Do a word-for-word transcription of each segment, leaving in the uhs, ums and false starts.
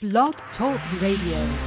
Blog Talk Radio.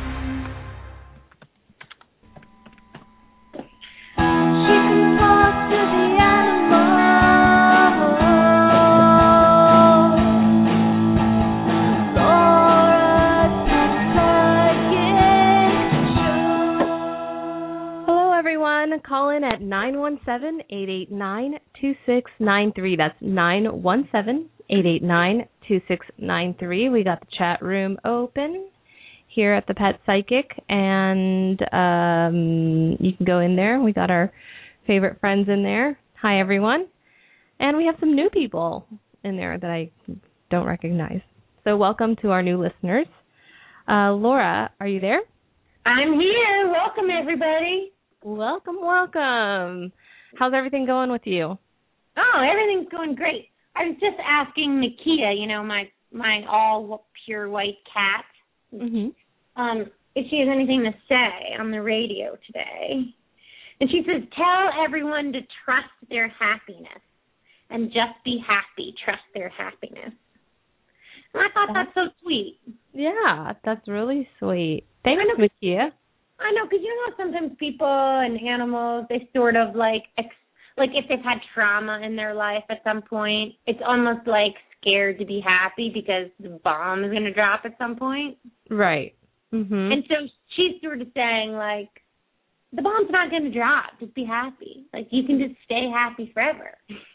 Call in at nine one seven, eight eight nine, two six nine three. That's nine one seven, eight eight nine, two six nine three. We got the chat room open here at the Pet Psychic, and um, you can go in there. We got our favorite friends in there. Hi, everyone. And we have some new people in there that I don't recognize. So welcome to our new listeners. Uh, Laura, are you there? I'm here. Welcome, everybody. Welcome, welcome. How's everything going with you? Oh, everything's going great. I was just asking Nakia, you know, my my all pure white cat, mm-hmm. um, if she has anything to say on the radio today. And she says, tell everyone to trust their happiness and just be happy. Trust their happiness. And I thought that's, that's so sweet. Yeah, that's really sweet. Thanks, Nakia. I know, because you know sometimes people and animals, they sort of like, ex- like if they've had trauma in their life at some point, it's almost like scared to be happy because the bomb is going to drop at some point. Right. Mm-hmm. And so she's sort of saying, like, the bomb's not going to drop. Just be happy. Like, you can just stay happy forever.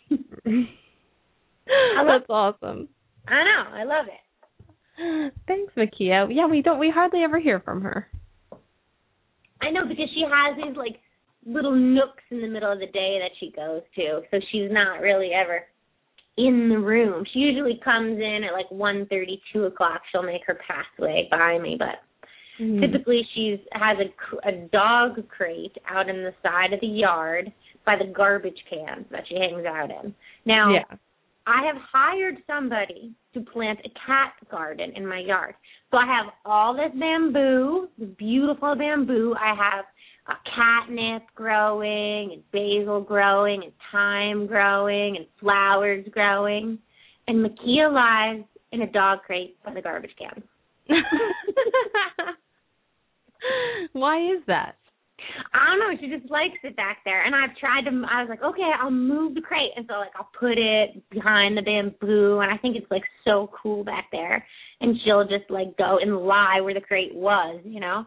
That's awesome. I know. I love it. Thanks, Makia. Yeah, we don't. We hardly ever hear from her. I know, because she has these, like, little nooks in the middle of the day that she goes to, so she's not really ever in the room. She usually comes in at, like, one thirty, two o'clock. She'll make her pathway by me, but mm. typically she's has a, a dog crate out in the side of the yard by the garbage cans that she hangs out in. Now, yeah. I have hired somebody to plant a cat garden in my yard. So I have all this bamboo, this beautiful bamboo. I have a catnip growing and basil growing and thyme growing and flowers growing. And Makia lies in a dog crate by the garbage can. Why is that? I don't know. She just likes it back there. And I've tried to, I was like, okay, I'll move the crate. And so, like, I'll put it behind the bamboo. And I think it's, like, so cool back there. And she'll just, like, go and lie where the crate was, you know?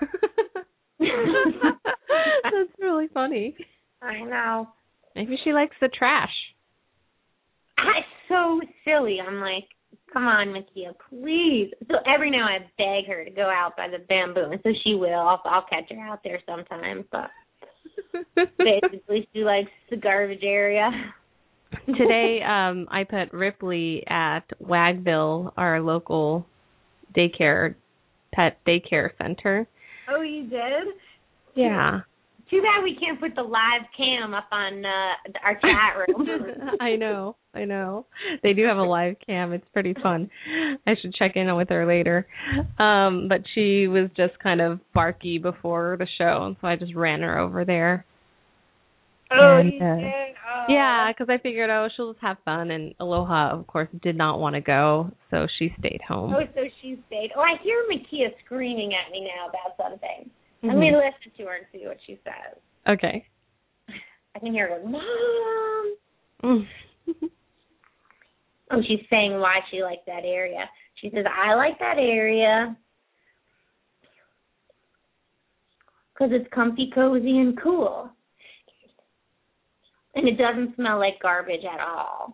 That's really funny. I know. Maybe she likes the trash. It's so silly. I'm like, come on, Makia, please. So every now I beg her to go out by the bamboo, and so she will. I'll, I'll catch her out there sometimes, but basically she likes the garbage area. Today um, I put Ripley at Wagville, our local daycare, pet daycare center. Oh, you did? Yeah. Too bad we can't put the live cam up on uh, our chat room. I know, I know. They do have a live cam. It's pretty fun. I should check in with her later. Um, but she was just kind of barky before the show, and so I just ran her over there. Oh, and, you uh, did? Oh. Yeah, because I figured, oh, she'll just have fun. And Aloha, of course, did not want to go, so she stayed home. Oh, so she stayed. Oh, I hear Makia screaming at me now about something. Mm-hmm. Let me listen to her and see what she says. Okay. I can hear her go, Mom. Mm. Oh, she's saying why she liked that area. She says, I like that area because it's comfy, cozy, and cool. And it doesn't smell like garbage at all.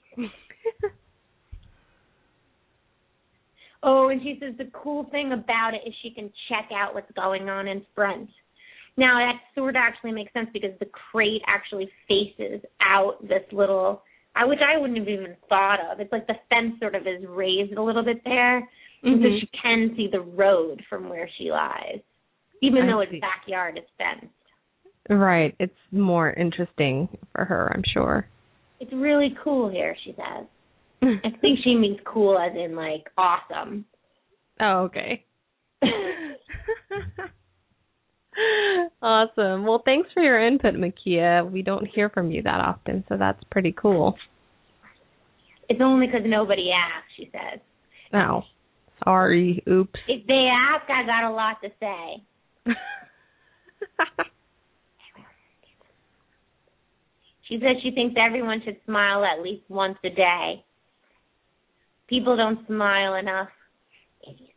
Oh, and she says the cool thing about it is she can check out what's going on in front. Now, that sort of actually makes sense because the crate actually faces out this little, I which I wouldn't have even thought of. It's like the fence sort of is raised a little bit there, mm-hmm. so she can see the road from where she lies, even I though see. Its backyard is fenced. Right. It's more interesting for her, I'm sure. It's really cool here, she says. I think she means cool as in, like, awesome. Oh, okay. Awesome. Well, thanks for your input, Makia. We don't hear from you that often, so that's pretty cool. It's only because nobody asked, she says. Oh, Sorry, oops. If they ask, I got a lot to say. She says she thinks everyone should smile at least once a day. People don't smile enough. If you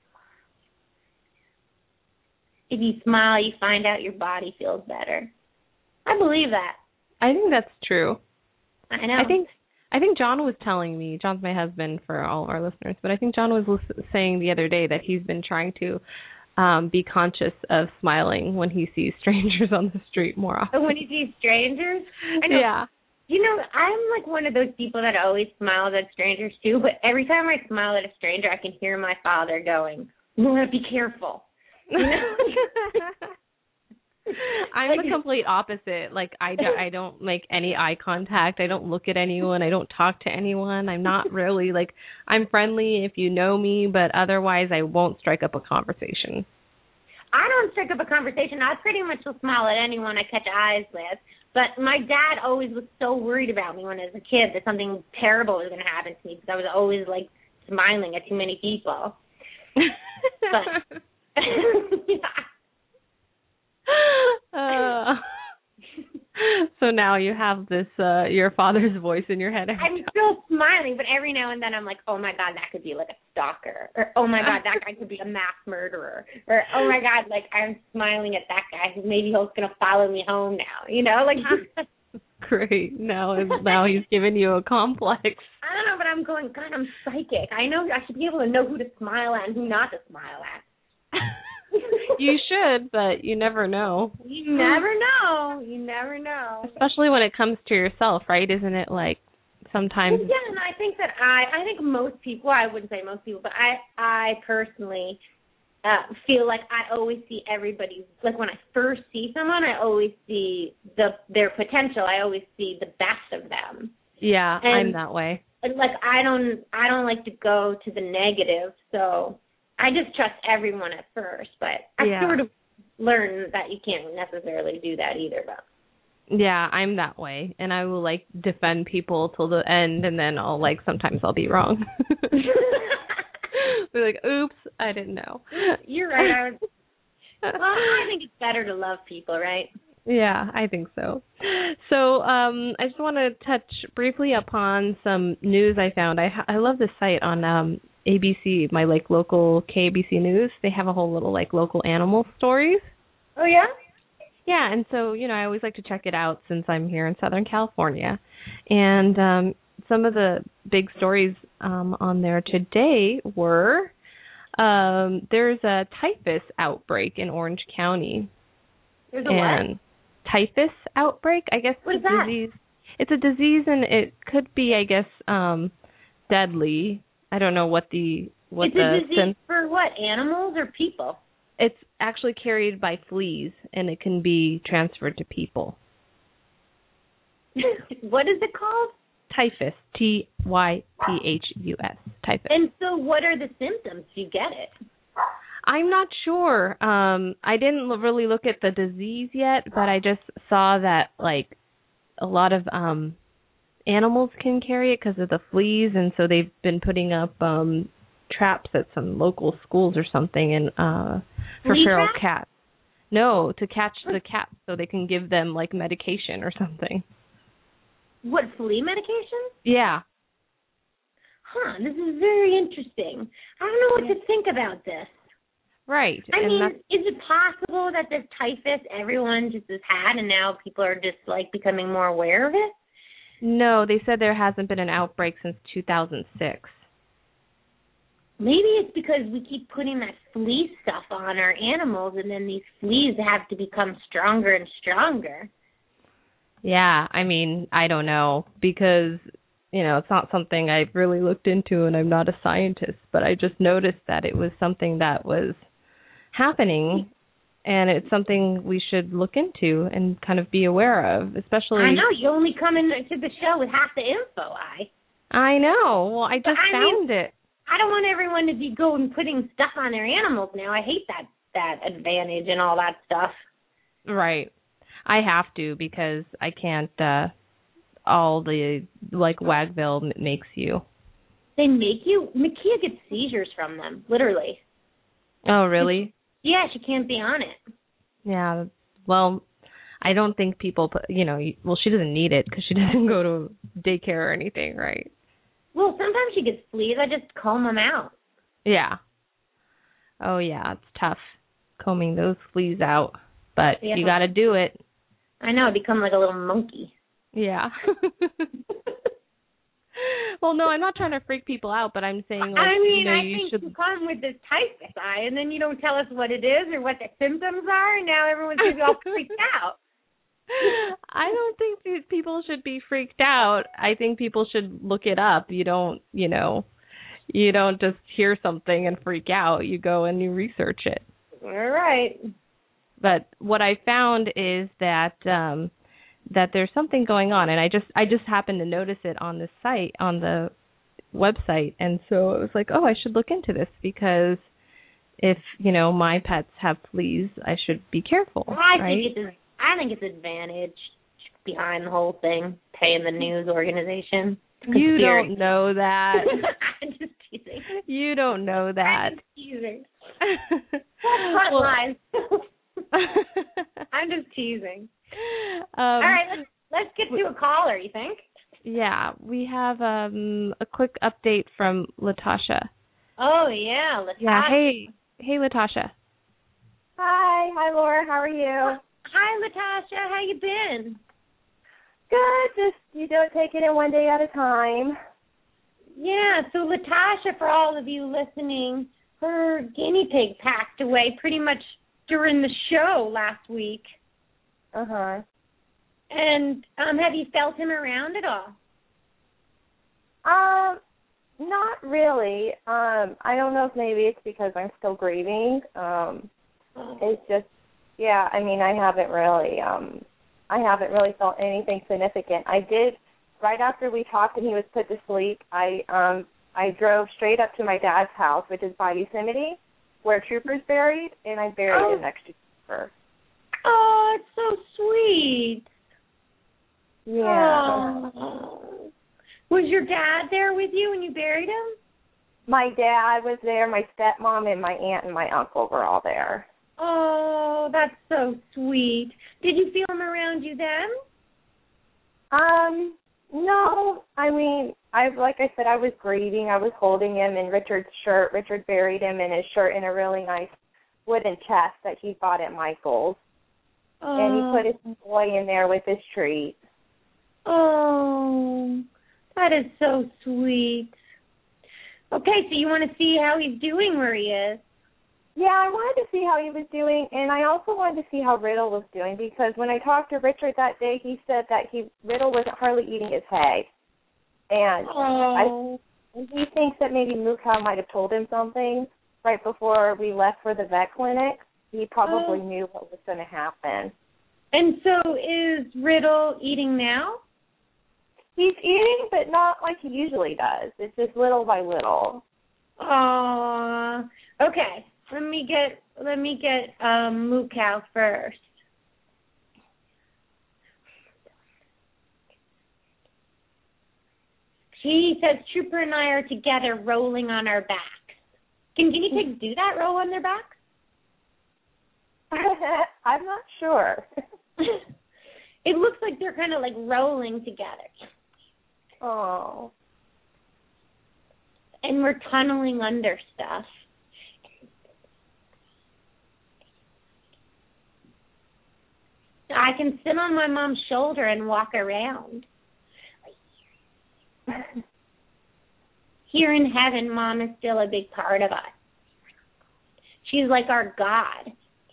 smile, if you smile, you find out your body feels better. I believe that. I think that's true. I know. I think I think John was telling me, John's my husband for all of our listeners, but I think John was saying the other day that he's been trying to um, be conscious of smiling when he sees strangers on the street more often. When he sees strangers? I know. Yeah. You know, I'm like one of those people that always smiles at strangers too, but every time I smile at a stranger, I can hear my father going, you want to be careful. You know? I'm like, the complete opposite. Like, I, do, I don't make any eye contact. I don't look at anyone. I don't talk to anyone. I'm not really, like, I'm friendly if you know me, but otherwise I won't strike up a conversation. I don't strike up a conversation. I pretty much will smile at anyone I catch eyes with. But my dad always was so worried about me when I was a kid that something terrible was going to happen to me because I was always, like, smiling at too many people. But, uh, so now you have this, uh, your father's voice in your head. I'm time. Still smiling, but every now and then I'm like, oh, my God, that could be, like, a stalker. Or, oh, my God, that guy could be a mass murderer. Or, oh, my God, like, I'm smiling at that guy. Maybe he's going to follow me home now. You know, like. Great. Now, now he's giving you a complex. I don't know, but I'm going, God, I'm psychic. I know I should be able to know who to smile at and who not to smile at. You should, but you never know. You never know. You never know. Especially when it comes to yourself, right? Isn't it like sometimes? Well, yeah, and I think that I, I think most people, well, I wouldn't say most people, but I, I personally uh, feel like I always see everybody, like when I first see someone, I always see the their potential. I always see the best of them. Yeah, and, I'm that way. And like I don't, I don't like to go to the negative, so I just trust everyone at first, but I yeah. sort of learned that you can't necessarily do that either. But yeah, I'm that way, and I will like defend people till the end, and then I'll like sometimes I'll be wrong. Be like, oops, I didn't know. You're right. I would, well, I think it's better to love people, right? Yeah, I think so. So um, I just want to touch briefly upon some news I found. I I love this site on um, A B C, my like local K B C News. They have a whole little like local animal stories. Oh yeah? Yeah, and so, you know, I always like to check it out since I'm here in Southern California. And um, some of the big stories um, on there today were um, there's a typhus outbreak in Orange County. There's a and what? Typhus outbreak, I guess. What is that? Disease. It's a disease, and it could be, I guess, um, deadly. I don't know what the what it's the a disease sen- for what? Animals or people? It's actually carried by fleas, and it can be transferred to people. What is it called? Typhus. T Y P H U S. Typhus. And so, what are the symptoms? Do you get it? I'm not sure. Um, I didn't l- really look at the disease yet, but I just saw that like a lot of um, animals can carry it because of the fleas, and so they've been putting up um, traps at some local schools or something, and uh, for Flea feral traps? cats. No, to catch the cats so they can give them like medication or something. What, flea medication? Yeah. Huh, this is very interesting. I don't know what to think about this. Right. I and mean, that's, is it possible that this typhus everyone just has had and now people are just, like, becoming more aware of it? no, they said there hasn't been an outbreak since two thousand six. Maybe it's because we keep putting that flea stuff on our animals and then these fleas have to become stronger and stronger. Yeah, I mean, I don't know because, you know, it's not something I've really looked into and I'm not a scientist, but I just noticed that it was something that was happening and it's something we should look into and kind of be aware of, especially... I know, you only come into the show with half the info, I. I know. Well, I just I found mean, it. I don't want everyone to be going putting stuff on their animals now. I hate that, that advantage and all that stuff. Right. I have to because I can't, uh, all the, like, Wagville makes you. They make you, Makia gets seizures from them, literally. Oh, really? Yeah, she can't be on it. Yeah, well, I don't think people, put, you know, well, she doesn't need it because she doesn't go to daycare or anything, right? Well, sometimes she gets fleas. I just comb them out. Yeah. Oh, yeah, it's tough combing those fleas out, but yeah. You got to do it. I know, I become like a little monkey. Yeah. Well, no, I'm not trying to freak people out, but I'm saying, like, I mean, you know, I you think should... you come with this typhus eye, and then you don't tell us what it is or what the symptoms are, and now everyone's going to be all freaked out. I don't think people should be freaked out. I think people should look it up. You don't, you know, you don't just hear something and freak out. You go and you research it. All right. But what I found is that um, that there's something going on, and I just I just happened to notice it on the site, on the website, and so it was like, oh, I should look into this because if, you know, my pets have fleas, I should be careful. Well, I right? think it's I think it's advantage behind the whole thing, paying the news organization. You don't know that. I'm just teasing. You don't know that. I'm just teasing. What lies? I'm just teasing. Um, All right, let's let's get to a caller. You think? Yeah, we have um, a quick update from Latasha. Oh yeah, Latasha. Yeah. Hey, hey, Latasha. Hi, hi, Laura. How are you? Hi, Latasha. How you been? Good. Just you don't take it in one day at a time. Yeah. So Latasha, for all of you listening, her guinea pig passed away pretty much during the show last week. Uh huh. And um, have you felt him around at all? Um, not really. Um, I don't know if maybe it's because I'm still grieving. Um, oh. It's just, yeah. I mean, I haven't really, um, I haven't really felt anything significant. I did right after we talked and he was put to sleep. I um, I drove straight up to my dad's house, which is by Yosemite, where Trooper's buried, and I buried oh. him next to Trooper. Oh, it's so sweet. Yeah. Oh. Was your dad there with you when you buried him? My dad was there, my stepmom and my aunt and my uncle were all there. Oh, that's so sweet. Did you feel him around you then? Um, no. I mean, I like I said, I was grieving. I was holding him in Richard's shirt. Richard buried him in his shirt in a really nice wooden chest that he bought at Michael's. Oh. And he put his boy in there with his treat. Oh, that is so sweet. Okay, so you want to see how he's doing where he is? Yeah, I wanted to see how he was doing, and I also wanted to see how Riddle was doing, because when I talked to Richard that day, he said that he Riddle wasn't hardly eating his hay. And oh. I, he thinks that maybe Mukau might have told him something right before we left for the vet clinic. He probably oh. knew what was going to happen. And so is Riddle eating now? He's eating, but not like he usually does. It's just little by little. Aww. Okay, let me get let me get um, Mukau first. He says Trooper and I are together rolling on our backs. Can guinea pigs do that, roll on their backs? I'm not sure. It looks like they're kind of like rolling together. Oh. And we're tunneling under stuff. I can sit on my mom's shoulder and walk around. Here in heaven, Mom is still a big part of us. She's like our God.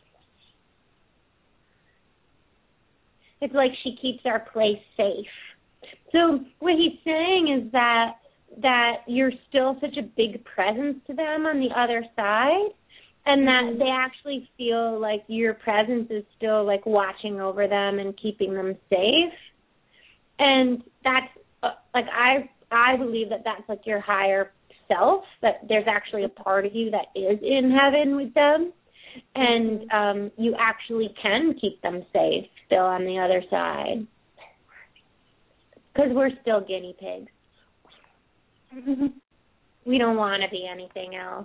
It's like she keeps our place safe. So what he's saying is that that you're still such a big presence to them on the other side, and that they actually feel like your presence is still like watching over them and keeping them safe. And that's uh, like I I believe that that's like your higher self, that there's actually a part of you that is in heaven with them, and um, you actually can keep them safe still on the other side. Because we're still guinea pigs. We don't want to be anything else.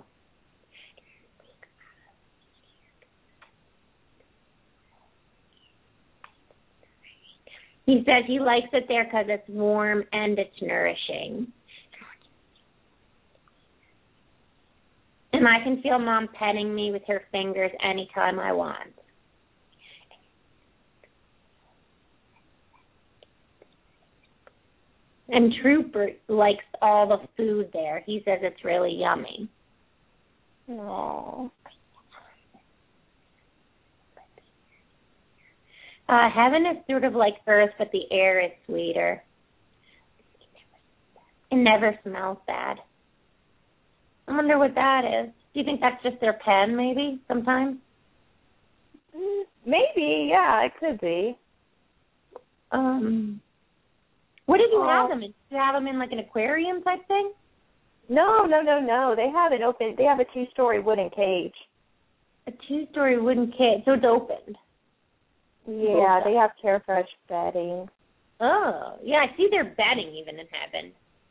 He says he likes it there because it's warm and it's nourishing. And I can feel Mom petting me with her fingers anytime I want. And Trooper likes all the food there. He says it's really yummy. Aww. Uh, heaven is sort of like Earth, but the air is sweeter. It never smells bad. I wonder what that is. Do you think that's just their pen, maybe, sometimes? Maybe, yeah, it could be. Um, what did you Oh. have them in? Did you have them in like an aquarium type thing? No, no, no, no. They have it open. They have a two-story wooden cage. A two-story wooden cage, so it's opened. Yeah, they have Carefresh bedding. Oh, yeah, I see their bedding even in heaven.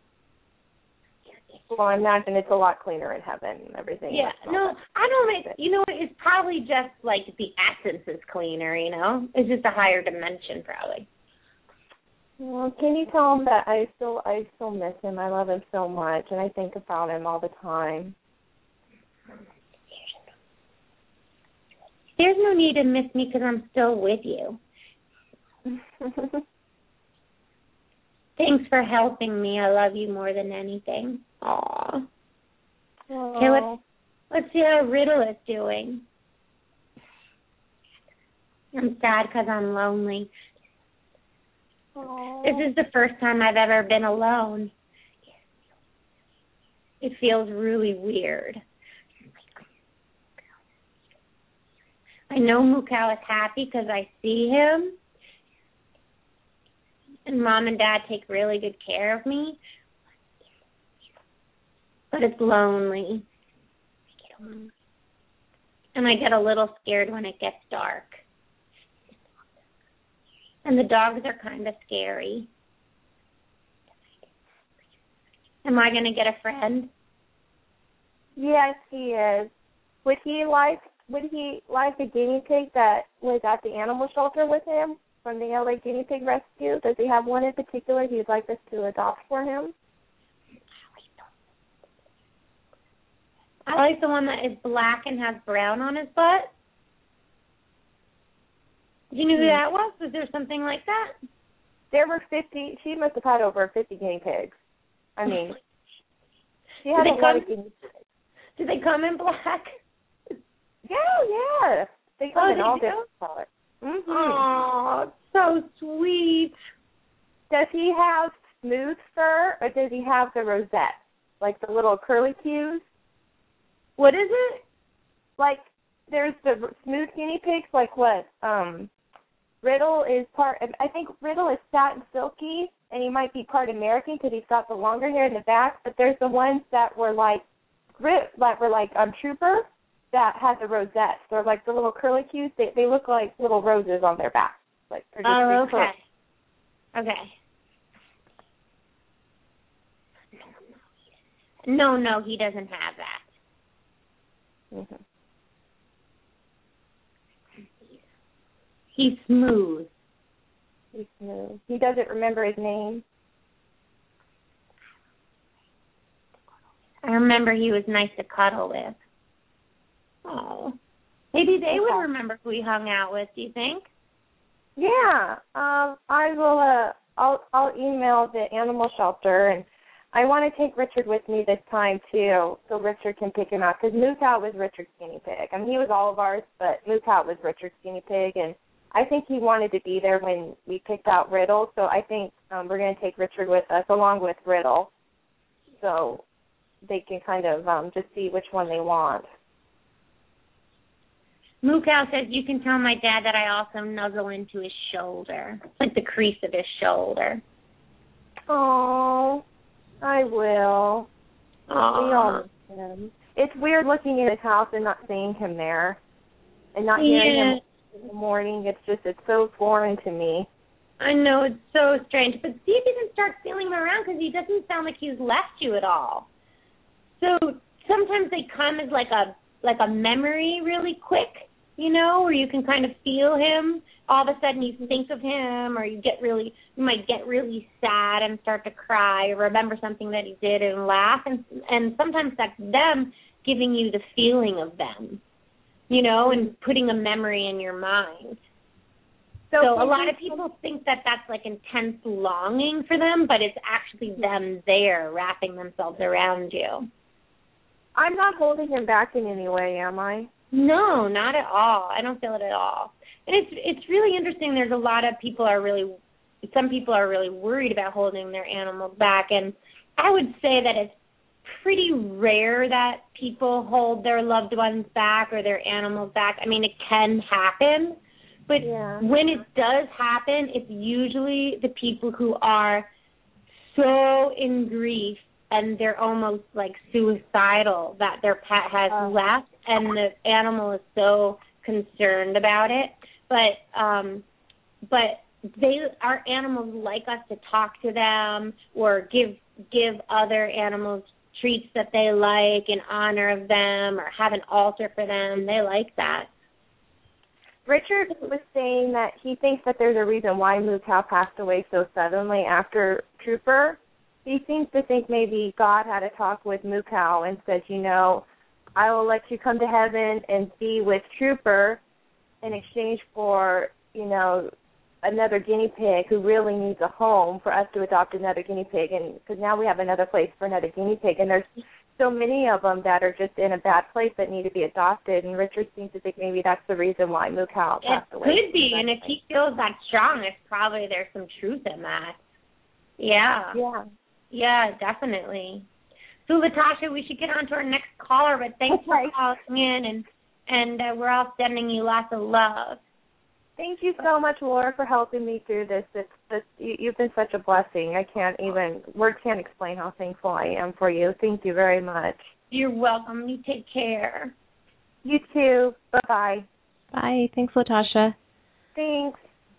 Well, I imagine it's a lot cleaner in heaven and everything. Yeah, no, I don't make, you know, it's probably just like the essence is cleaner, you know? It's just a higher dimension probably. Well, can you tell him that I still I still miss him? I love him so much, and I think about him all the time. There's no need to miss me because I'm still with you. Thanks for helping me. I love you more than anything. Aw. Okay, let's, let's see how Riddle is doing. I'm sad because I'm lonely. Aww. This is the first time I've ever been alone. It feels really weird. I know Mukau is happy because I see him. And Mom and Dad take really good care of me. But it's lonely. And I get a little scared when it gets dark. And the dogs are kind of scary. Am I going to get a friend? Yes, he is. Would he like Would he like the guinea pig that was at the animal shelter with him from the L A Guinea Pig Rescue? Does he have one in particular he'd like us to adopt for him? I like the one that is black and has brown on his butt. Do you know who that was? Was there something like that? There were fifty. She must have had over fifty guinea pigs. I mean, she had a lot of guinea pigs. Do they come in black? Yeah, yeah. They come Oh, in they all do? different colors. Mm-hmm. Oh, so sweet. Does he have smooth fur or does he have the rosette, like the little curlicues? What is it? Like there's the smooth guinea pigs, like what? Um, Riddle is part. I think Riddle is satin silky, and he might be part American because he's got the longer hair in the back. But there's the ones that were like, that were like um Trooper. That has a rosette. They're like the little curlicues. They they look like little roses on their back. Like they're just oh, big okay. curls. Okay. No, no, he doesn't have that. Mm-hmm. He's smooth. He's smooth. He doesn't remember his name. I remember he was nice to cuddle with. Oh, maybe they would remember who he hung out with. Do you think? Yeah, um, I will. Uh, I'll I'll email the animal shelter, and I want to take Richard with me this time too, so Richard can pick him out. Because Mukau was Richard's guinea pig. I mean, he was all of ours, but Mukau was Richard's guinea pig, and I think he wanted to be there when we picked out Riddle. So I think um, we're going to take Richard with us along with Riddle, so they can kind of um, just see which one they want. Mukau says you can tell my dad that I also nuzzle into his shoulder, like the crease of his shoulder. Oh, I will. Aww. We all miss him. It's weird looking in his house and not seeing him there, and not hearing Yeah. him in the morning. It's just it's so foreign to me. I know, it's so strange. But see if you can start feeling him around because he doesn't sound like he's left you at all. So sometimes they come as like a like a memory really quick, you know, where you can kind of feel him. All of a sudden you think of him, or you get really, you might get really sad and start to cry, or remember something that he did and laugh. And and sometimes that's them giving you the feeling of them, you know, and putting a memory in your mind. So, so a lot of people think that that's like intense longing for them, but it's actually them there wrapping themselves around you. I'm not holding him back in any way, am I? No, not at all. I don't feel it at all. And it's it's really interesting. There's a lot of people are really, some people are really worried about holding their animals back. And I would say that it's pretty rare that people hold their loved ones back or their animals back. I mean, it can happen. But yeah. when it does happen, it's usually the people who are so in grief and they're almost like suicidal that their pet has uh, left, and the animal is so concerned about it. But um, but they our animals like us to talk to them or give give other animals treats that they like in honor of them, or have an altar for them. They like that. Richard was saying that he thinks that there's a reason why Moo Cow passed away so suddenly after Trooper. He seems to think maybe God had a talk with Moo Cow and said, you know, I will let you come to heaven and be with Trooper in exchange for, you know, another guinea pig who really needs a home, for us to adopt another guinea pig. And because now we have another place for another guinea pig. And there's so many of them that are just in a bad place that need to be adopted. And Richard seems to think maybe that's the reason why Moo Cow passed away. It could be. And if he feels that strong, it's probably there's some truth in that. Yeah. Yeah. Yeah, definitely. So, Latasha, we should get on to our next caller, but thanks for calling in, and, and uh, we're all sending you lots of love. Thank you so much, Laura, for helping me through this. It's, it's, you, you've been such a blessing. I can't even, words can't explain how thankful I am for you. Thank you very much. You're welcome. You take care. You too. Bye-bye. Bye. Thanks, Latasha. Thanks.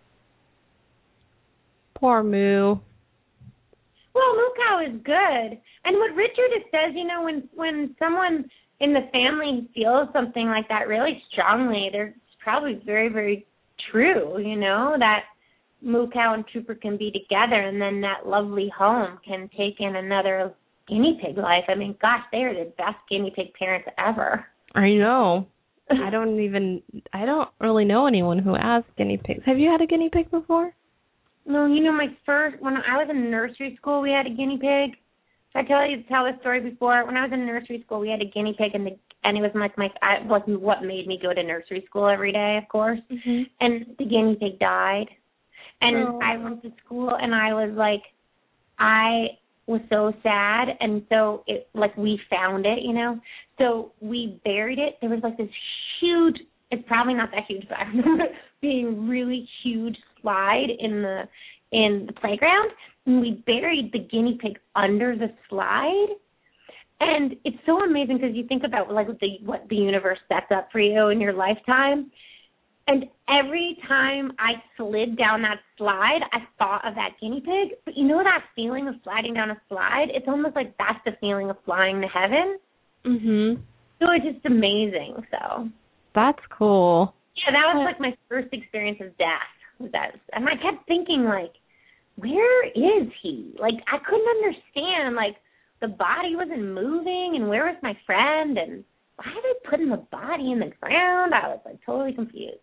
Poor Moo. Well, Moo Cow is good. And what Richard says, you know, when when someone in the family feels something like that really strongly, they're probably very, very true, you know, that Moo Cow and Trooper can be together, and then that lovely home can take in another guinea pig life. I mean, gosh, they are the best guinea pig parents ever. I know. I don't even, I don't really know anyone who has guinea pigs. Have you had a guinea pig before? No, you know, my first, when I was in nursery school, we had a guinea pig. Did I tell you tell this story before? When I was in nursery school, we had a guinea pig, and the and it was like my, I, like what made me go to nursery school every day, of course. Mm-hmm. And the guinea pig died, and oh. I went to school, and I was like, I was so sad, and so it like we found it, you know. So we buried it. There was like this huge. It's probably not that huge, but I remember it being really huge slide in the in the playground, and we buried the guinea pig under the slide. And it's so amazing because you think about like what the what the universe sets up for you in your lifetime. And every time I slid down that slide, I thought of that guinea pig. But you know that feeling of sliding down a slide? It's almost like that's the feeling of flying to heaven. Mhm. So it's just amazing. So that's cool. Yeah, that was like my first experience of death. Was that, and I kept thinking, like, where is he? Like, I couldn't understand, like, the body wasn't moving, and where was my friend, and why are they putting the body in the ground? I was, like, totally confused.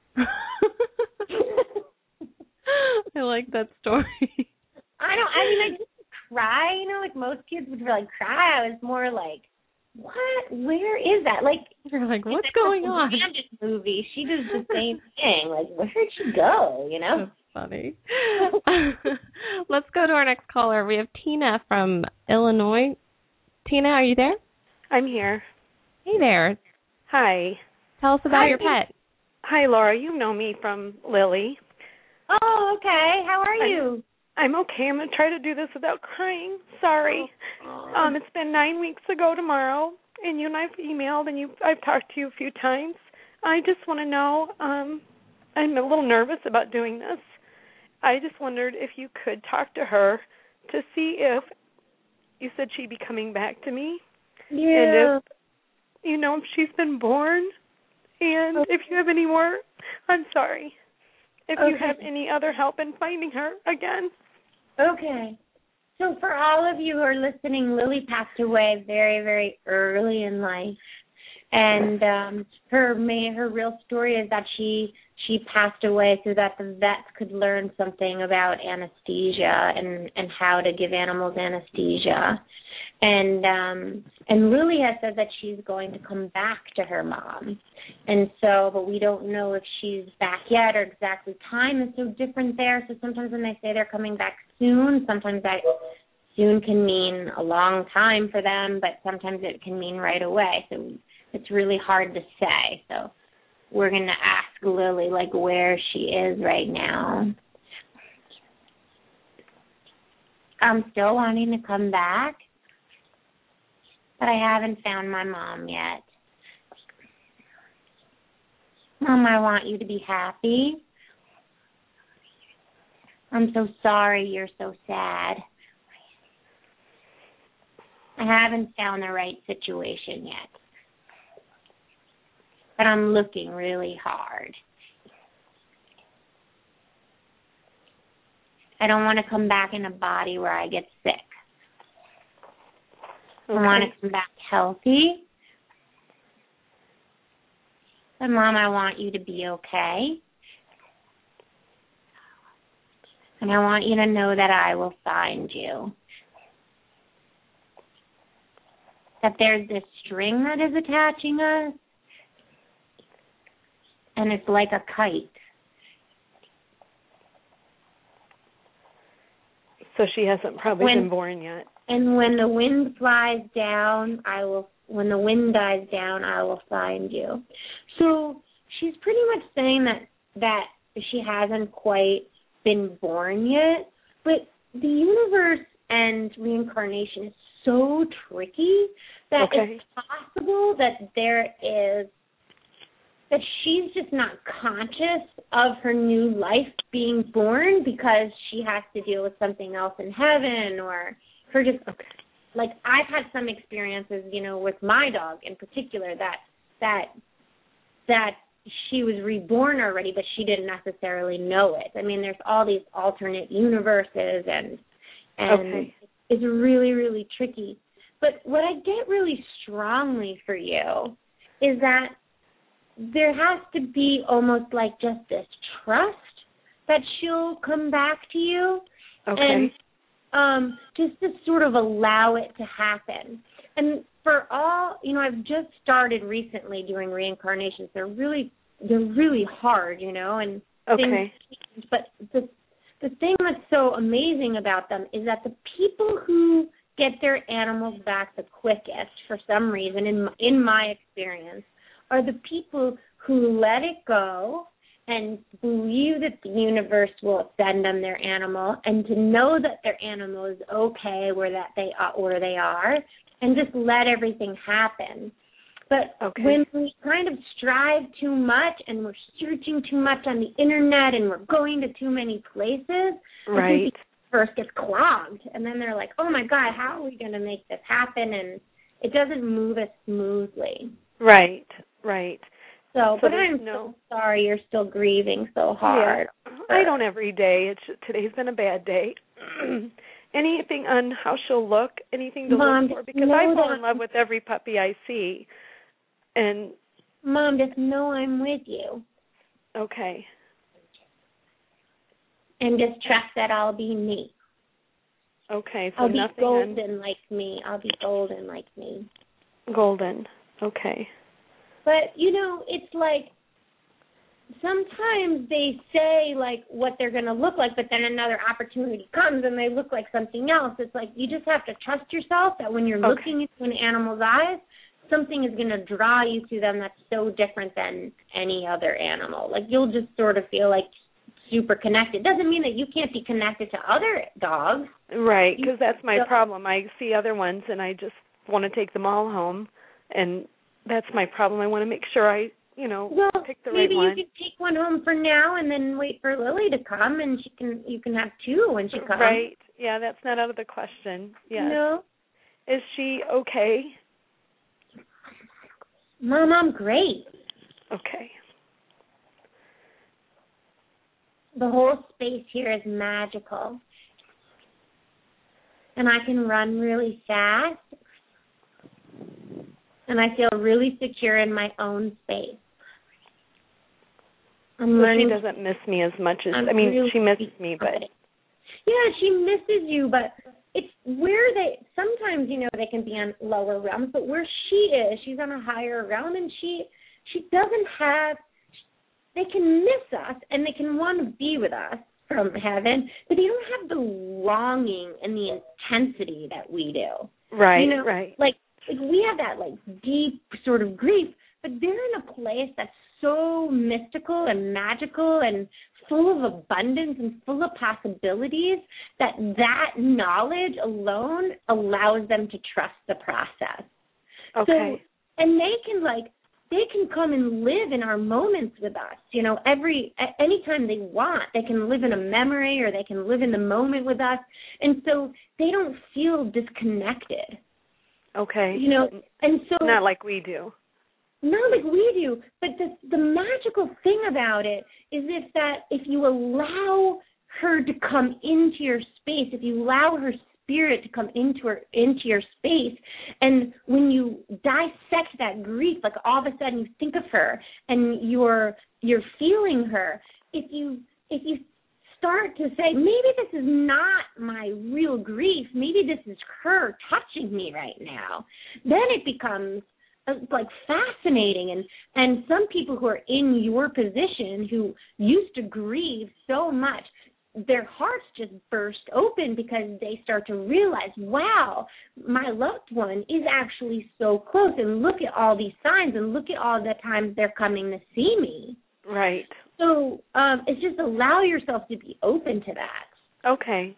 I like that story. I don't, I mean, I didn't cry, you know, like most kids would, like, cry. I was more like, what? Where is that? Like, you're like, what's going on? Bandit movie. She does the same thing. Like, where did she go? You know? That's funny. Let's go to our next caller. We have Tina from Illinois. Tina, are you there? I'm here. Hey there. Hi. Tell us about Hi. your pet. Hi, Laura. You know me from Lily. Oh, okay. How are you? I'm, I'm okay. I'm going to try to do this without crying. Sorry. Oh. Um, it's been nine weeks ago tomorrow, and you and I've emailed, and you I've talked to you a few times. I just want to know, um, I'm a little nervous about doing this. I just wondered if you could talk to her to see if, you said she'd be coming back to me. Yeah. And if, you know, if she's been born, and okay. if you have any more, I'm sorry, if okay. you have any other help in finding her again. Okay. So for all of you who are listening, Lily passed away very, very early in life. And um, her may, her real story is that she she passed away so that the vets could learn something about anesthesia and, and how to give animals anesthesia. And um, and Lily has said that she's going to come back to her mom. And so, but we don't know if she's back yet or exactly time is so different there. So sometimes when they say they're coming back soon, sometimes that soon can mean a long time for them, but sometimes it can mean right away. So it's really hard to say. So we're going to ask Lily, like, where she is right now. I'm still wanting to come back, but I haven't found my mom yet. Mom, I want you to be happy. I'm so sorry you're so sad. I haven't found the right situation yet, but I'm looking really hard. I don't want to come back in a body where I get sick. Okay. I want to come back healthy. But Mom, I want you to be okay. And I want you to know that I will find you. That there's this string that is attaching us, and it's like a kite. So she hasn't probably when, been born yet. And when the wind flies down, I will. When the wind dies down, I will find you. So she's pretty much saying that that she hasn't quite been born yet, but the universe and reincarnation is so tricky that okay. it's possible that there is, that she's just not conscious of her new life being born because she has to deal with something else in heaven, or her just, okay. like I've had some experiences, you know, with my dog in particular that, that, that she was reborn already, but she didn't necessarily know it. I mean, there's all these alternate universes, and, and okay. it's really, really tricky. But what I get really strongly for you is that there has to be almost like just this trust that she'll come back to you. Okay. And um, just to sort of allow it to happen. And for all, you know, I've just started recently doing reincarnations. They're really, they're really hard, you know, and okay. things change. But the the thing that's so amazing about them is that the people who get their animals back the quickest, for some reason, in in my experience, are the people who let it go and believe that the universe will send them their animal, and to know that their animal is okay where that they are, where they are, and just let everything happen. But okay. when we kind of strive too much and we're searching too much on the internet and we're going to too many places, right. I think the universe gets clogged, and then they're like, "Oh my God, how are we going to make this happen?" And it doesn't move as smoothly. Right. Right. So, so but I'm no, so sorry you're still grieving so hard. Yeah. I don't every day. It's today's been a bad day. Anything on how she'll look? Anything to Mom, look for? Because I fall in love with every puppy I see. And Mom, just know I'm with you. Okay. And just trust that I'll be me. Okay, so I'll be nothing golden on... like me. I'll be golden like me. Golden. Okay. But, you know, it's like sometimes they say, like, what they're going to look like, but then another opportunity comes and they look like something else. It's like you just have to trust yourself that when you're okay. looking into an animal's eyes, something is going to draw you to them that's so different than any other animal. Like, you'll just sort of feel like super connected. Doesn't mean that you can't be connected to other dogs. Right, because that's my so, problem. I see other ones and I just want to take them all home, and that's my problem. I want to make sure I, you know, well, pick the right maybe one. Maybe you can take one home for now and then wait for Lily to come, and she can you can have two when she comes. Right. Yeah, that's not out of the question. Yes. No. Is she okay? Mom, I'm great. Okay. The whole space here is magical. And I can run really fast. And I feel really secure in my own space. I'm so learning. She doesn't miss me as much as, I'm I mean, really she misses me, but. Yeah, she misses you, but it's where they, sometimes, you know, they can be on lower realms, but where she is, she's on a higher realm, and she, she doesn't have, they can miss us, and they can want to be with us from heaven, but they don't have the longing and the intensity that we do. Right, you know, right. Like, like we have that, like, deep sort of grief, but they're in a place that's so mystical and magical and full of abundance and full of possibilities that that knowledge alone allows them to trust the process. Okay. So, and they can, like, they can come and live in our moments with us, you know, every, anytime they want. They can live in a memory or they can live in the moment with us. And so they don't feel disconnected. Okay. You know, and so. Not like we do. Not like we do, but the the magical thing about it is if that if you allow her to come into your space, if you allow her spirit to come into her into your space, and when you dissect that grief, like all of a sudden you think of her and you're you're feeling her, if you if you start to say, maybe this is not my real grief, maybe this is her touching me right now, then it becomes like fascinating. And and some people who are in your position who used to grieve so much, their hearts just burst open because they start to realize, wow, my loved one is actually so close, and look at all these signs, and look at all the times they're coming to see me. Right. So um, it's just allow yourself to be open to that. Okay.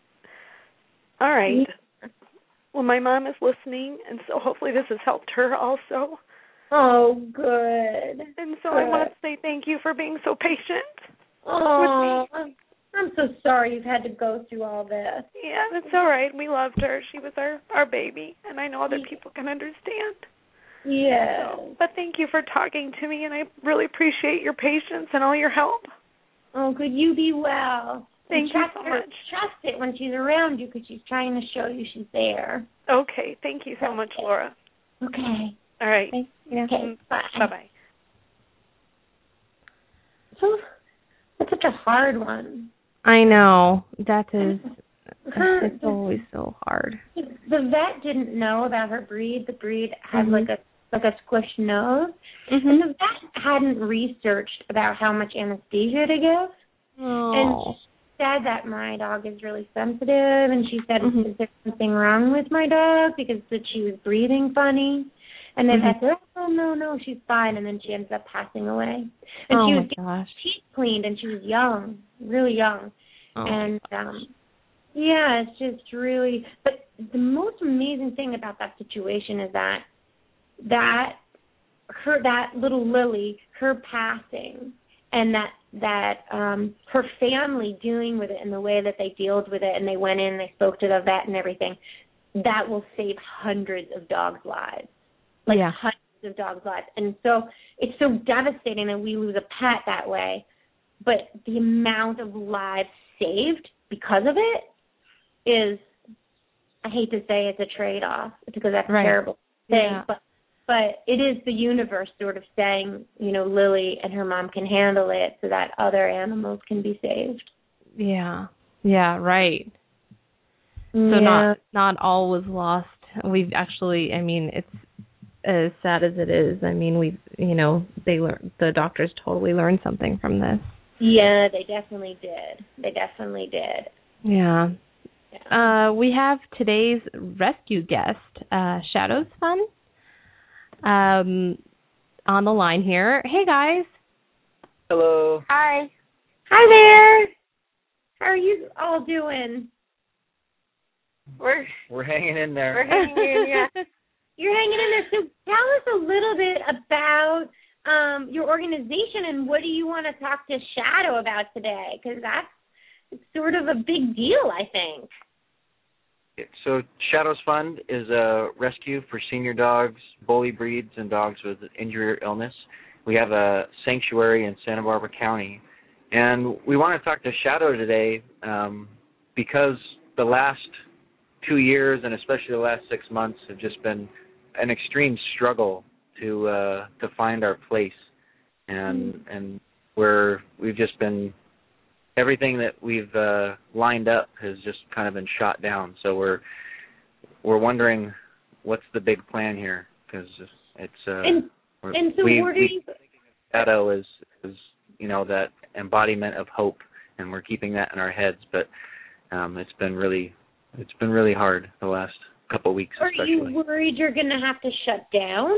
All right. Well, my mom is listening, and so hopefully this has helped her also. Oh, good. And so good. I want to say thank you for being so patient oh, with me. I'm so sorry you've had to go through all this. Yeah, that's all right. We loved her. She was our, our baby, and I know other people can understand. Yeah. So, but thank you for talking to me, and I really appreciate your patience and all your help. Oh, could you be well? Thank you so her, much. Trust it when she's around you because she's trying to show you she's there. Okay. Thank you so much, Laura. Okay. All right. Thank you. Okay. Bye. Bye-bye. So, that's such a hard one. I know. That is, her, it's always so hard. The vet didn't know about her breed. The breed has mm-hmm. like a like a squished nose. Mm-hmm. And the vet hadn't researched about how much anesthesia to give. Oh. And she said that my dog is really sensitive, and she said, mm-hmm. is there something wrong with my dog because that she was breathing funny? And then mm-hmm. I said, oh, no, no, she's fine. And then she ended up passing away. And oh she my was getting gosh. teeth cleaned, and she was young, really young. Oh. And, um, yeah, it's just really, but the most amazing thing about that situation is that that her, that little Lily, her passing, and that that um, her family dealing with it in the way that they dealt with it, and they went in and they spoke to the vet and everything, that will save hundreds of dogs' lives. Like yeah. hundreds of dogs' lives. And so it's so devastating that we lose a pet that way, but the amount of lives saved because of it is, I hate to say it's a trade-off because that's right. a terrible thing, yeah. but But it is the universe sort of saying, you know, Lily and her mom can handle it so that other animals can be saved. Yeah. Yeah, right. So yeah. not not all was lost. We've actually, I mean, it's as sad as it is. I mean, we, you know, they learn, the doctors totally learned something from this. Yeah, they definitely did. They definitely did. Yeah. yeah. Uh, we have today's rescue guest, uh, Shadows Fun. Um, on the line here. Hey, guys. Hello. Hi. Hi there. How are you all doing? We're we're hanging in there. We're hanging in, yeah. You're hanging in there. So tell us a little bit about um, your organization and what do you want to talk to Shadow about today? Because that's it's sort of a big deal, I think. So Shadows Fund is a rescue for senior dogs, bully breeds, and dogs with injury or illness. We have a sanctuary in Santa Barbara County. And we want to talk to Shadow today um, because the last two years and especially the last six months have just been an extreme struggle to uh, to find our place. And mm. and we're, we've just been, everything that we've uh, lined up has just kind of been shot down. So we're we're wondering what's the big plan here, because it's uh, and, and so we, where do we, you Shadow is is you know that embodiment of hope, and we're keeping that in our heads. But um, it's been really it's been really hard the last couple of weeks. Are especially. you worried you're going to have to shut down?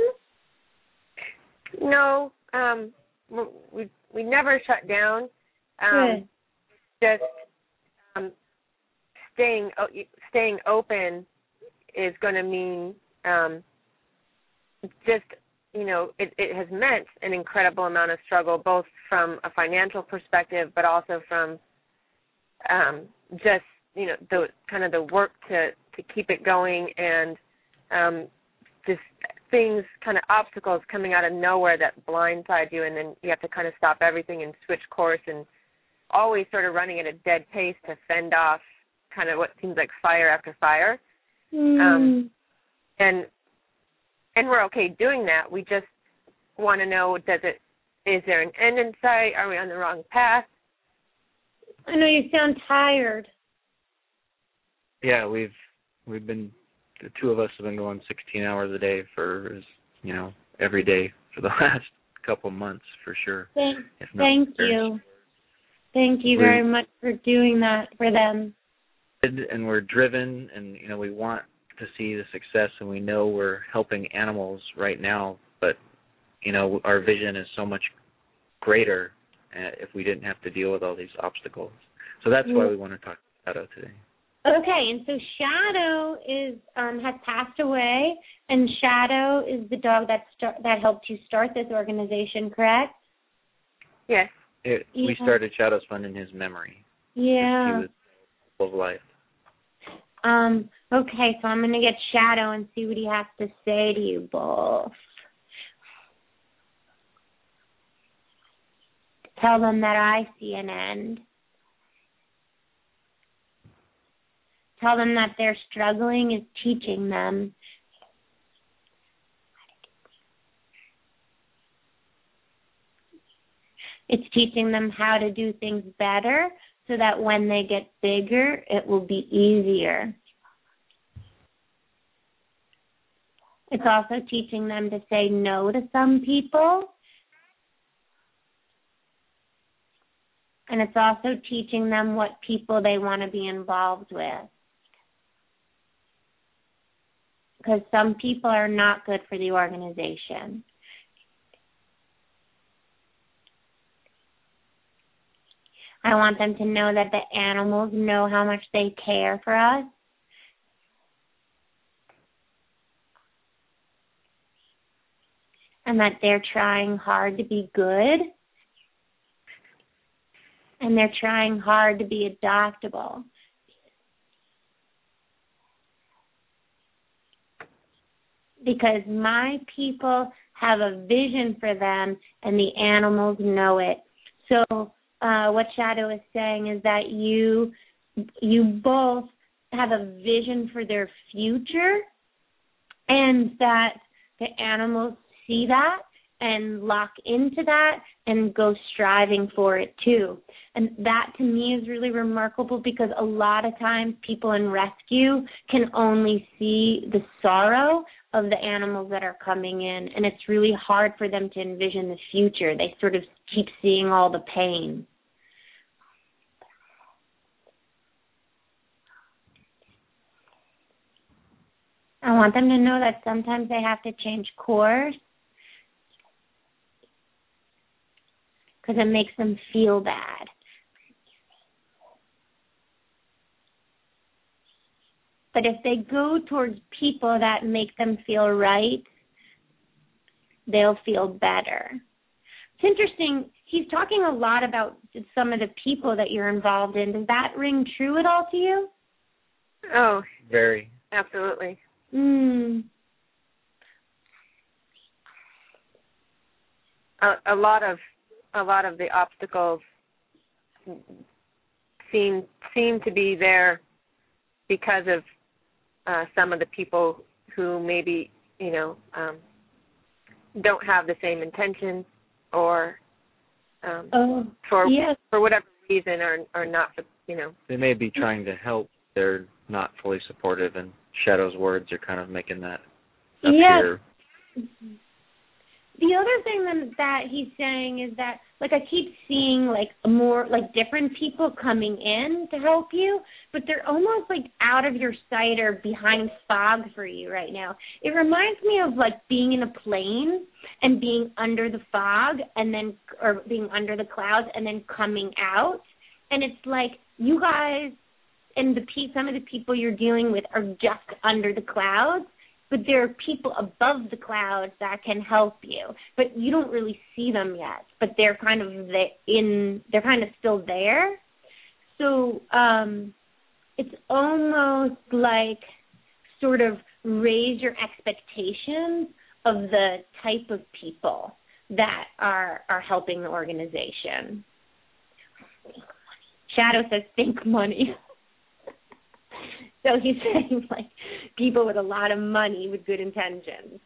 No, um, we we never shut down. Um, just um, staying staying open is going to mean um, just, you know, it, it has meant an incredible amount of struggle, both from a financial perspective, but also from um, just, you know, the kind of the work to, to keep it going, and um, just things, kind of obstacles coming out of nowhere that blindside you, and then you have to kind of stop everything and switch course, and always sort of running at a dead pace to fend off kind of what seems like fire after fire. Mm. Um, and and we're okay doing that. We just want to know, does it, is there an end in sight? Are we on the wrong path? I know you sound tired. Yeah, we've we've been, the two of us have been going sixteen hours a day for, you know, every day for the last couple months for sure. Thank, thank you. Thank you we're, very much for doing that for them. And we're driven, and, you know, we want to see the success, and we know we're helping animals right now, but, you know, our vision is so much greater uh, if we didn't have to deal with all these obstacles. So that's why we want to talk to Shadow today. Okay, and so Shadow is um, has passed away, and Shadow is the dog that start, that helped you start this organization, correct? Yes. It, yeah. We started Shadows Fund in his memory. Yeah. He was full of life. Um. Okay, so I'm going to get Shadow and see what he has to say to you both. Tell them that I see an end. Tell them that their struggling is teaching them. It's teaching them how to do things better so that when they get bigger, it will be easier. It's also teaching them to say no to some people. And it's also teaching them what people they want to be involved with. Because some people are not good for the organization. I want them to know that the animals know how much they care for us. And that they're trying hard to be good. And they're trying hard to be adoptable. Because my people have a vision for them, and the animals know it. So uh, what Shadow is saying is that you you both have a vision for their future, and that the animals see that and lock into that and go striving for it too. And that to me is really remarkable, because a lot of times people in rescue can only see the sorrow of the animals that are coming in, and it's really hard for them to envision the future. They sort of keep seeing all the pain. I want them to know that sometimes they have to change course because it makes them feel bad. But if they go towards people that make them feel right, they'll feel better. It's interesting. He's talking a lot about some of the people that you're involved in. Does that ring true at all to you? Oh, very. Absolutely. Mm. A, a lot of a lot of the obstacles seem seem to be there because of uh, some of the people who maybe, you know, um, don't have the same intentions, or um, oh, for yes. for whatever reason are are not, you know. They may be trying to help. They're not fully supportive, and Shadow's words are kind of making that appear. Yes. The other thing that, that he's saying is that, like, I keep seeing, like, more, like, different people coming in to help you, but they're almost, like, out of your sight or behind fog for you right now. It reminds me of, like, being in a plane and being under the fog and then, or being under the clouds and then coming out. And it's like you guys and the some of the people you're dealing with are just under the clouds, but there are people above the clouds that can help you, but you don't really see them yet. But they're kind of the, in, they're kind of still there. So um, it's almost like sort of raise your expectations of the type of people that are are helping the organization. Shadow says, think money. So he's saying, like, people with a lot of money with good intentions.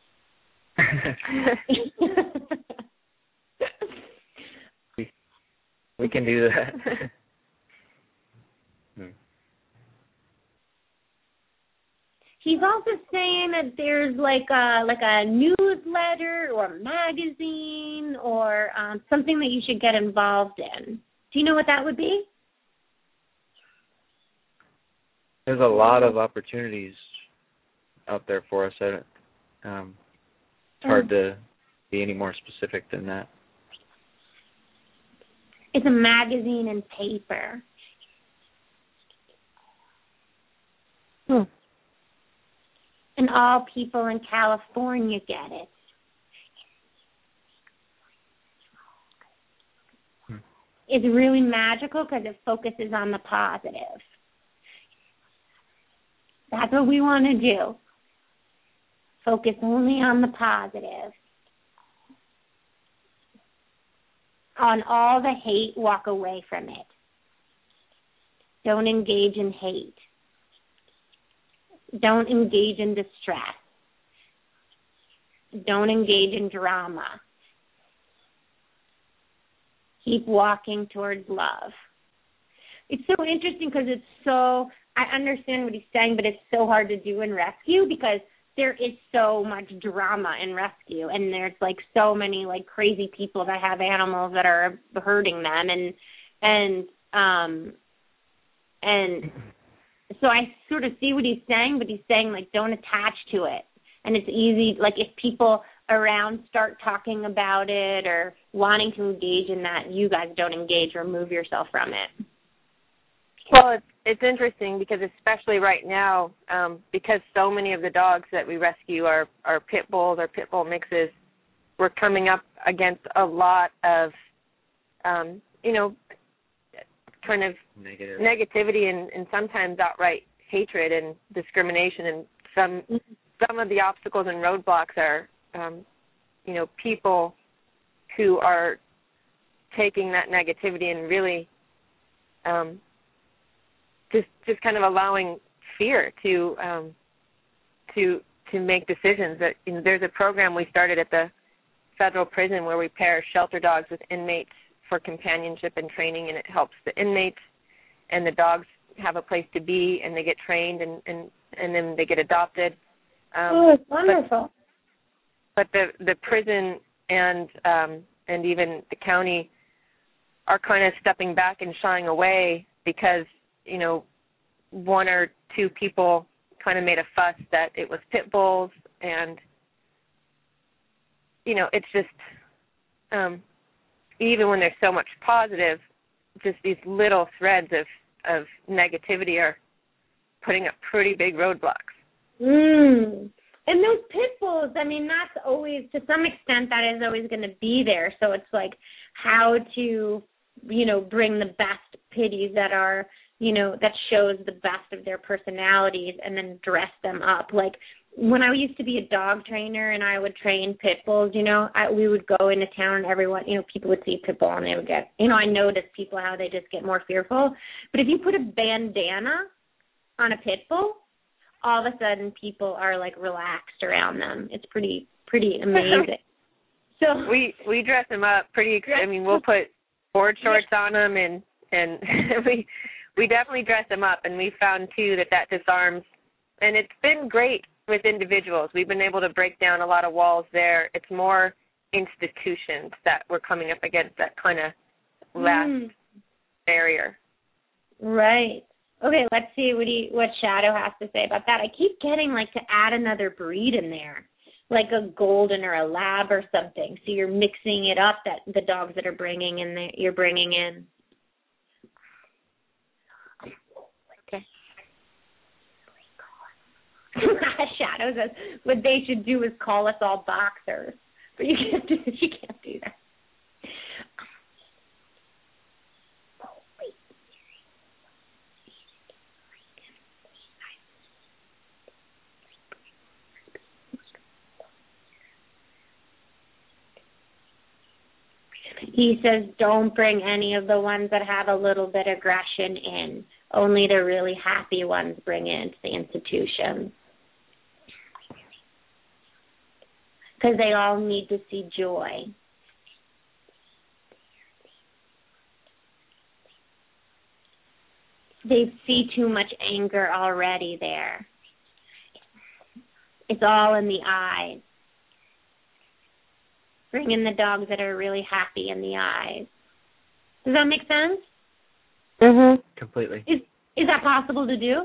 we, we can do that. hmm. He's also saying that there's like a like a newsletter or a magazine or um, something that you should get involved in. Do you know what that would be? There's a lot of opportunities out there for us. I don't, um, it's hard to be any more specific than that. It's a magazine and paper. Hmm. And all people in California get it. Hmm. It's really magical because it focuses on the positive. That's what we want to do. Focus only on the positive. On all the hate, walk away from it. Don't engage in hate. Don't engage in distress. Don't engage in drama. Keep walking towards love. It's so interesting because it's so, I understand what he's saying, but it's so hard to do in rescue because there is so much drama in rescue, and there's like so many like crazy people that have animals that are hurting them, and and um and so I sort of see what he's saying, but he's saying like don't attach to it, and it's easy like if people around start talking about it or wanting to engage in that, you guys don't engage, remove yourself from it. Well, it's it's interesting because especially right now, um, because so many of the dogs that we rescue are, are pit bulls or pit bull mixes, we're coming up against a lot of, um, you know, kind of Negative. negativity and, and sometimes outright hatred and discrimination. And some some of the obstacles and roadblocks are, um, you know, people who are taking that negativity and really um, just just kind of allowing fear to um, to to make decisions. That you know, there's a program we started at the federal prison where we pair shelter dogs with inmates for companionship and training, and it helps the inmates and the dogs have a place to be, and they get trained, and, and, and then they get adopted. Um, oh, it's wonderful. But, but the the prison and um, and even the county are kind of stepping back and shying away because, you know, one or two people kind of made a fuss that it was pit bulls, and, you know, it's just, um, even when there's so much positive, just these little threads of, of negativity are putting up pretty big roadblocks. Mm. And those pit bulls, I mean, that's always, to some extent, that is always going to be there. So it's like how to, you know, bring the best pitties that are you know, that shows the best of their personalities and then dress them up. Like when I used to be a dog trainer and I would train pit bulls, you know, I, we would go into town and everyone, you know, people would see pit bull and they would get, you know, I noticed people how they just get more fearful. But if you put a bandana on a pit bull, all of a sudden people are like relaxed around them. It's pretty, pretty amazing. So we we dress them up pretty. I mean, we'll put board shorts on them, and and we we definitely dress them up. And we found too that that disarms, and it's been great with individuals. We've been able to break down a lot of walls there. It's more institutions that we're coming up against, that kind of last mm. barrier. Right. Okay. Let's see what he what Shadow has to say about that. I keep getting like to add another breed in there, like a golden or a lab or something. So you're mixing it up, that the dogs that are bringing in, the, you're bringing in. Okay. Shadow says what they should do is call us all boxers, but you can't do you can't do that. He says don't bring any of the ones that have a little bit of aggression in. Only the really happy ones bring it into the institution. Because they all need to see joy. They see too much anger already there. It's all in the eyes. Bring in the dogs that are really happy in the eyes. Does that make sense? Mhm. Completely. Is is that possible to do?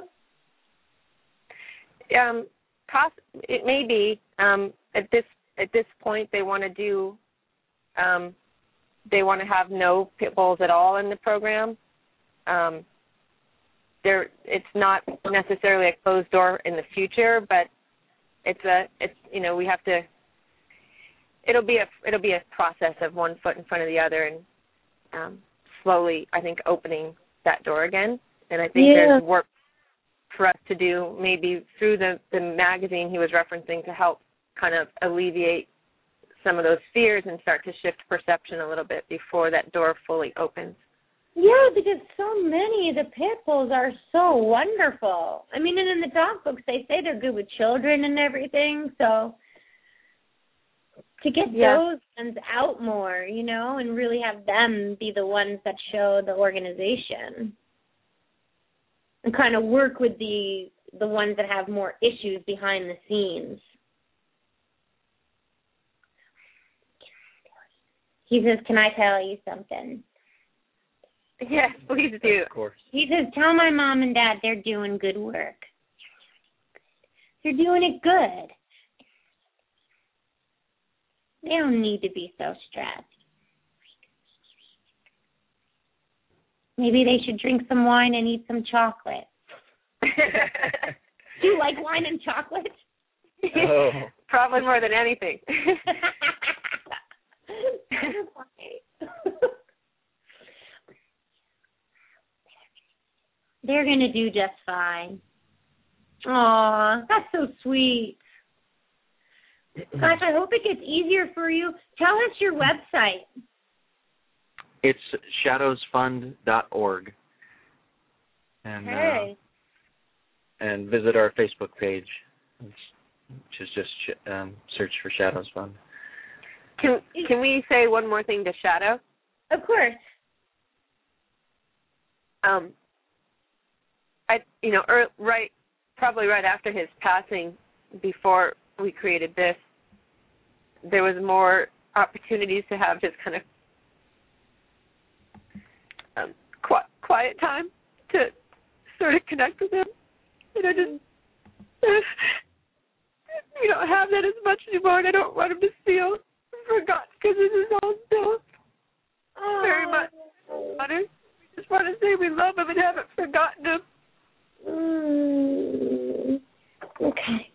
Um, poss- it may be. Um, at this at this point, they want to do. Um, they want to have no pit bulls at all in the program. Um, there, it's not necessarily a closed door in the future, but it's a. It's you know we have to. It'll be a it'll be a process of one foot in front of the other, and um, slowly, I think, opening that door again. And I think yeah. there's work for us to do, maybe through the, the magazine he was referencing, to help kind of alleviate some of those fears and start to shift perception a little bit before that door fully opens. Yeah, because so many of the pit bulls are so wonderful. I mean, and in the dog books, they say they're good with children and everything, so to get yeah. those ones out more, you know, and really have them be the ones that show the organization and kind of work with the the ones that have more issues behind the scenes. He says, can I tell you something? Yes, please do. Of course. He says, tell my mom and dad they're doing good work. They're doing it good. They don't need to be so stressed. Maybe they should drink some wine and eat some chocolate. Do you like wine and chocolate? Oh. Probably more than anything. They're going to do just fine. Aw, that's so sweet. Gosh, I hope it gets easier for you. Tell us your website. It's shadows fund dot org. And, okay. Uh, and visit our Facebook page, which is just um, search for Shadows Fund. Can Can we say one more thing to Shadow? Of course. Um, I you know er, right probably right after his passing, before we created this, there was more opportunities to have just kind of um, quiet, quiet time to sort of connect with him. And I just, we don't have that as much anymore, and I don't want him to feel forgotten, because this is all still oh. very much honest. We just want to say we love him and haven't forgotten him. Mm. Okay.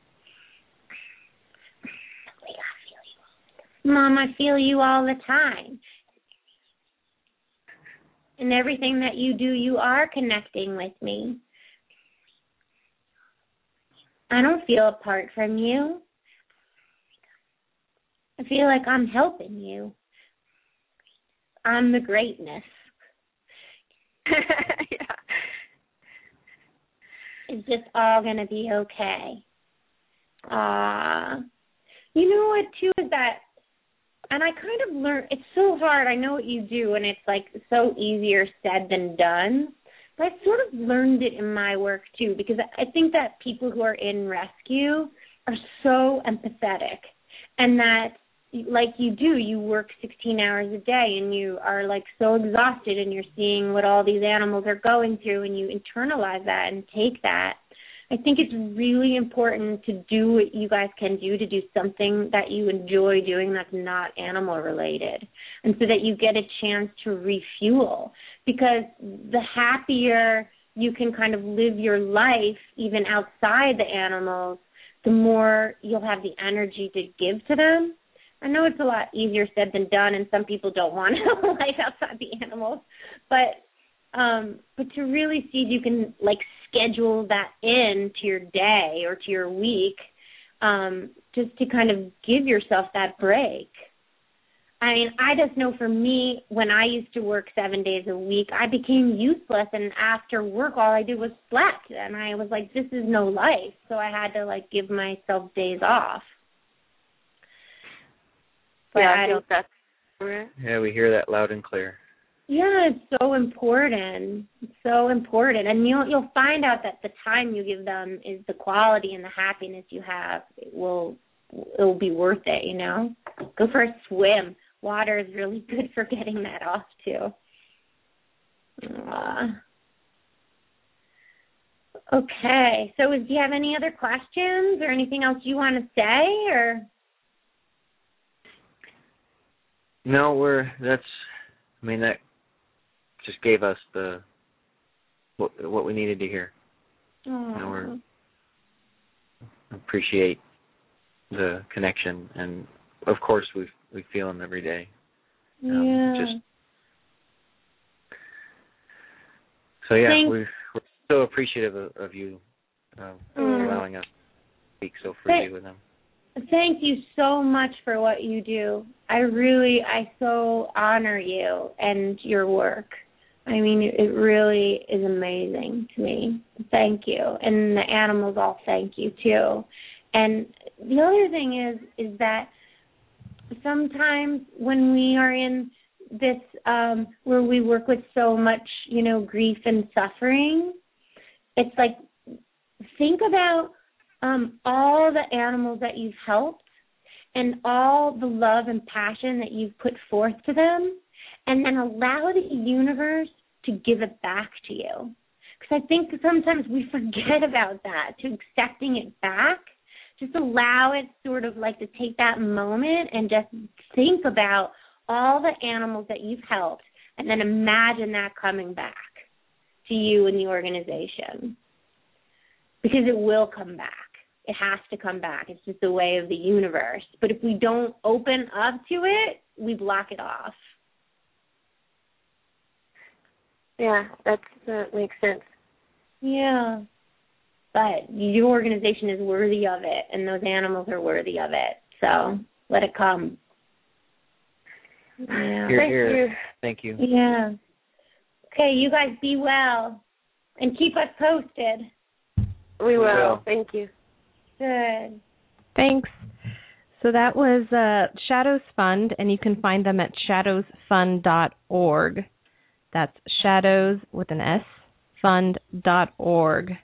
Mom, I feel you all the time. In everything that you do, you are connecting with me. I don't feel apart from you. I feel like I'm helping you. I'm the greatness. Yeah. It's just all going to be okay. Uh, you know what, too, is that, and I kind of learned, it's so hard. I know what you do, and it's, like, so easier said than done. But I've sort of learned it in my work, too, because I think that people who are in rescue are so empathetic, and that, like you do, you work sixteen hours a day, and you are, like, so exhausted, and you're seeing what all these animals are going through, and you internalize that and take that. I think it's really important to do what you guys can do, to do something that you enjoy doing that's not animal related, and so that you get a chance to refuel. Because the happier you can kind of live your life, even outside the animals, the more you'll have the energy to give to them. I know it's a lot easier said than done, and some people don't want to have a life outside the animals, but um, but to really see if you can, like, schedule that in to your day or to your week, um, just to kind of give yourself that break. I mean, I just know for me, when I used to work seven days a week, I became useless, and after work, all I did was slept, and I was like, this is no life, so I had to, like, give myself days off. But yeah, I, I think don't, that's correct. Yeah, we hear that loud and clear. Yeah, it's so important. It's so important. And you'll you'll find out that the time you give them is the quality and the happiness you have. It will it will be worth it, you know? Go for a swim. Water is really good for getting that off, too. Uh, okay. So do you have any other questions or anything else you want to say? Or No, we're, that's, I mean, that just gave us the, what, what we needed to hear. Aww. You know, we're, appreciate the connection, and of course we we feel them every day. Um, yeah. Just so yeah, Thanks. we we're so appreciative of, of you uh, Mm. allowing us to speak so freely Thank- with them. Thank you so much for what you do. I really, I so honor you and your work. I mean, it really is amazing to me. Thank you. And the animals all thank you, too. And the other thing is, is that sometimes when we are in this, um, where we work with so much, you know, grief and suffering, it's like, think about Um, all the animals that you've helped and all the love and passion that you've put forth to them, and then allow the universe to give it back to you. Because I think sometimes we forget about that, to accepting it back. Just allow it sort of like to take that moment and just think about all the animals that you've helped, and then imagine that coming back to you and the organization. Because it will come back. It has to come back. It's just the way of the universe. But if we don't open up to it, we block it off. Yeah, that's, that makes sense. Yeah. But your organization is worthy of it, and those animals are worthy of it. So let it come. Yeah. Here, Thank here. you. Thank you. Yeah. Okay, you guys be well. And keep us posted. We will. will. Thank you. Good. Thanks. So that was uh, Shadows Fund, and you can find them at shadows fund dot org. That's shadows with an S, fund dot org.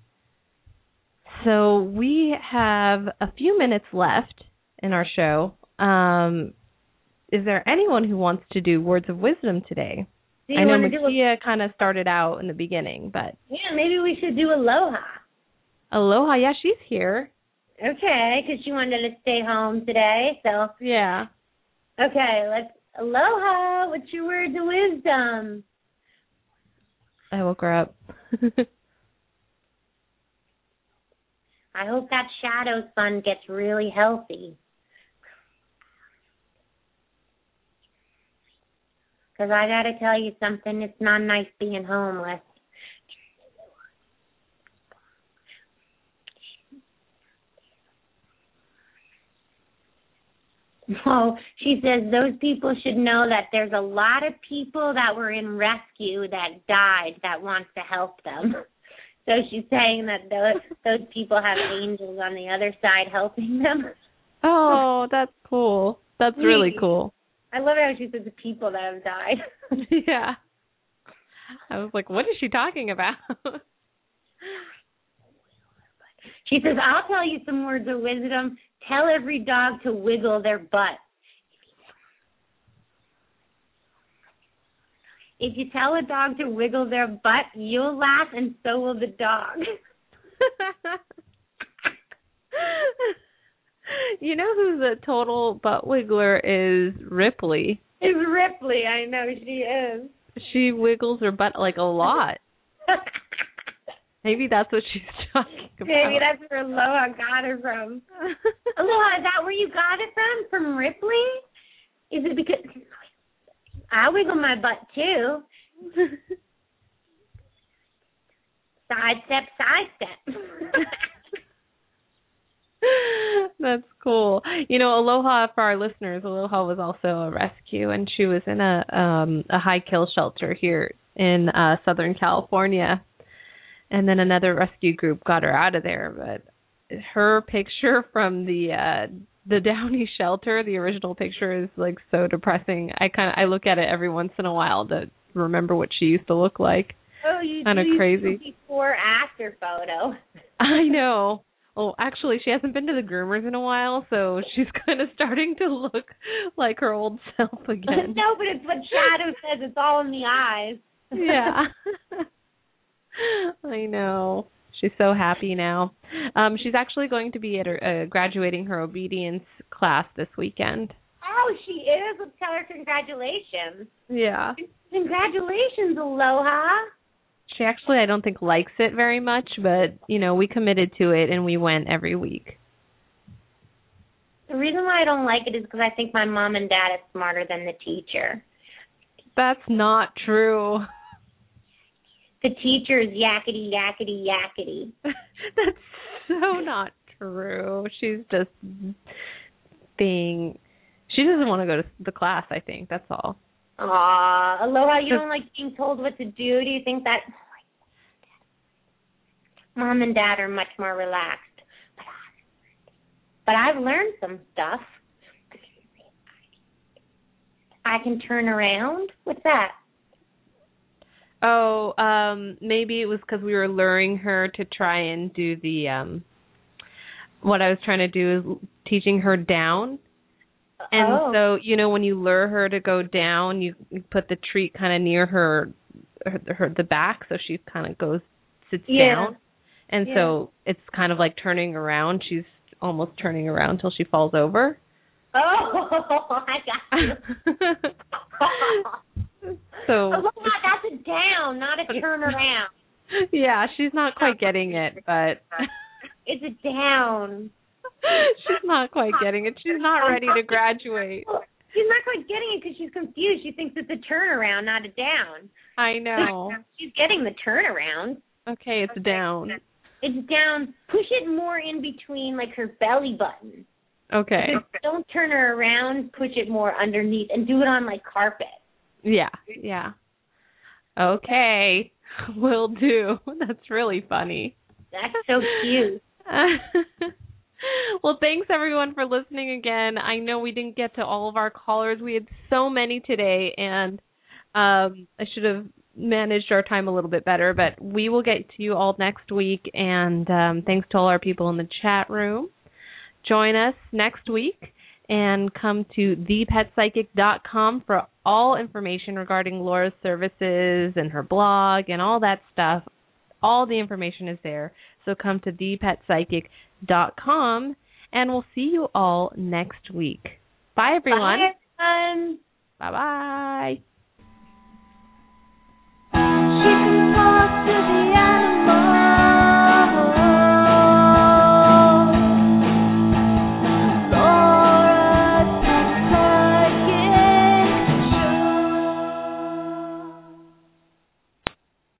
So we have a few minutes left in our show. Um, is there anyone who wants to do words of wisdom today? Do you I know want to do Makia kind of started out in the beginning, but Yeah, maybe we should do aloha. Aloha, yeah, she's here. Okay, because she wanted to stay home today, so. Yeah. Okay, let's, aloha, what's your words of wisdom? I woke her up. I hope that Shadows Fund gets really healthy. Because I got to tell you something, it's not nice being homeless. Oh, she says those people should know that there's a lot of people that were in rescue that died that wants to help them. So she's saying that those those people have angels on the other side helping them. Oh, that's cool. That's really cool. I love how she says the people that have died. Yeah. I was like, what is she talking about? She says, I'll tell you some words of wisdom. Tell every dog to wiggle their butt. If you tell a dog to wiggle their butt, you'll laugh and so will the dog. You know who's a total butt wiggler is Ripley. It's Ripley, I know she is. She wiggles her butt like a lot. Maybe that's what she's talking about. Maybe that's where Aloha got her from. Aloha, is that where you got it from? From Ripley? Is it because I wiggle my butt too? Side step, side step. That's cool. You know, Aloha, for our listeners, Aloha was also a rescue, and she was in a um, a high kill shelter here in uh, Southern California. And then another rescue group got her out of there. But her picture from the uh, the Downey shelter, the original picture, is like so depressing. I kind of I look at it every once in a while to remember what she used to look like. Oh, you kind of crazy. Before after photo. I know. Well, actually, she hasn't been to the groomers in a while, so she's kind of starting to look like her old self again. No, but it's what Shadow says. It's all in the eyes. Yeah. I know. She's so happy now. Um, she's actually going to be at her, uh, graduating her obedience class this weekend. Oh, she is? Let's tell her congratulations. Yeah. Congratulations, Aloha. She actually, I don't think, likes it very much, but, you know, we committed to it and we went every week. The reason why I don't like it is because I think my mom and dad is smarter than the teacher. That's not true. The teacher is yakety, yakety, yakety. That's so not true. She's just being... She doesn't want to go to the class, I think. That's all. Aw, Aloha, you don't like being told what to do? Do you think that... Mom and Dad are much more relaxed. But I've learned some stuff. I can turn around? What's that? Oh, um, maybe it was because we were luring her to try and do the, um, what I was trying to do is teaching her down. And oh. so, you know, when you lure her to go down, you, you put the treat kind of near her, her, her, the back, so she kind of goes, sits yeah. down. And yeah. so it's kind of like turning around. She's almost turning around till she falls over. Oh, I got you. So Aloha, that's a down, not a turn around. Yeah, she's not quite getting it, but it's a down. She's not quite getting it. She's not ready to graduate. She's not quite getting it because she's confused. She thinks it's a turnaround, not a down. I know. She's getting the turnaround. Okay, it's down. It's down. Push it more in between, like her belly button. Okay. Don't turn her around. Push it more underneath and do it on, like, carpet. Yeah, yeah. Okay, will do. That's really funny. That's so cute. Well, thanks, everyone, for listening again. I know we didn't get to all of our callers. We had so many today, and um, I should have managed our time a little bit better, but we will get to you all next week, and um, thanks to all our people in the chat room. Join us next week and come to the pet psychic dot com for all information regarding Laura's services and her blog and all that stuff. All the information is there. So come to the pet psychic dot com, and we'll see you all next week. Bye, everyone. Bye, everyone. Bye-bye. She can talk to the animals.